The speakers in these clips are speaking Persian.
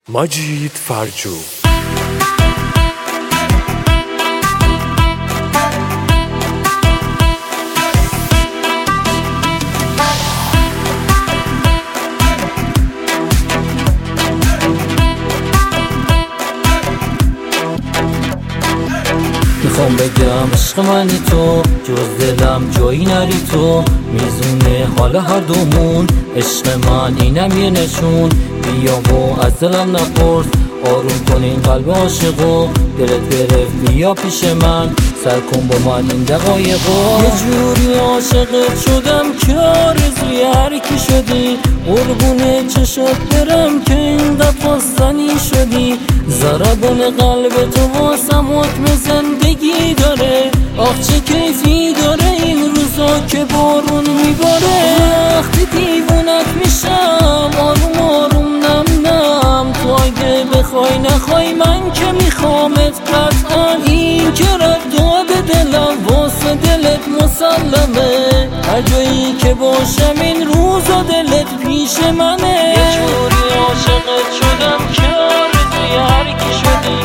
مجید فرجو. میخوام بگم عشق منی تو، جز دلم جایی نری تو، میزونه حال هر دومون. عشق من اینم یه نشون، بیا و از دلم نپرس، آروم کن این قلب عاشقو، دلت گرفت بیا پیش من، سر کن با من این دقایقو. یه جوری عاشقت شدم که آرزوی هر کی شدی، قربونه چشات برم که اینقدر خواستنی شدی. ضربان قلب تو واسم حکم زندگی داره، آخ چه کیفی داره این روزا که بارون میباره. وقتی دیوونت میشم آروم آروم نم نم، تو اگه بخوای نخوای من که میخوامت قطعا. این که رد دلم واسه دلت مسلمه، هر جایی که باشم این روزا دلت پیش منه. یه جوری عاشقت شدم که آرزوی هر کی شدی.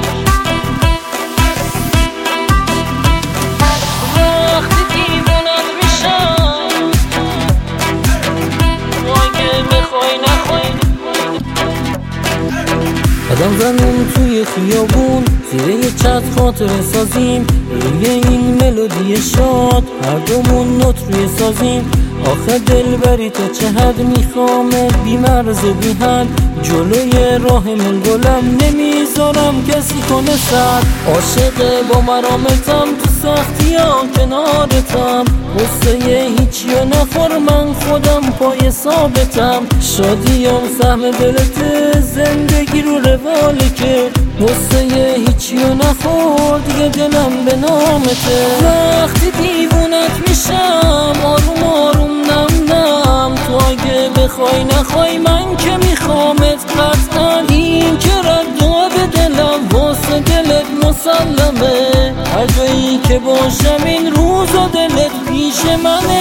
وقتی دیوونت میشم تو اگه بخوای نخوای. قدم زنم توی خیابون، زیر یه چت خاطره سازیم، روی این ملودی شاد هر دومون نوت روی سازیم. آخه دل بری تو چه حد میخوامت بی مرز و بی حد، جلوی راه من گلم نمیذارم کسی کنه سر. عاشق با مرامتم تو سختی ها کنارتم، غصه هیچی و نخور من خودم پای ثابتم. شادیم سهم دلت زندگی رو رواله که، غصه هیچی و نخور دیگه دلم به نامته. وقتی دیوونت میشم آروم آروم نم نم، تو اگه بخوای نخوای من که میخوامت قطعا. این که رد به دلم واسه دلت مسلمه، هر جایی که باشم این روزا دلت پیش منه.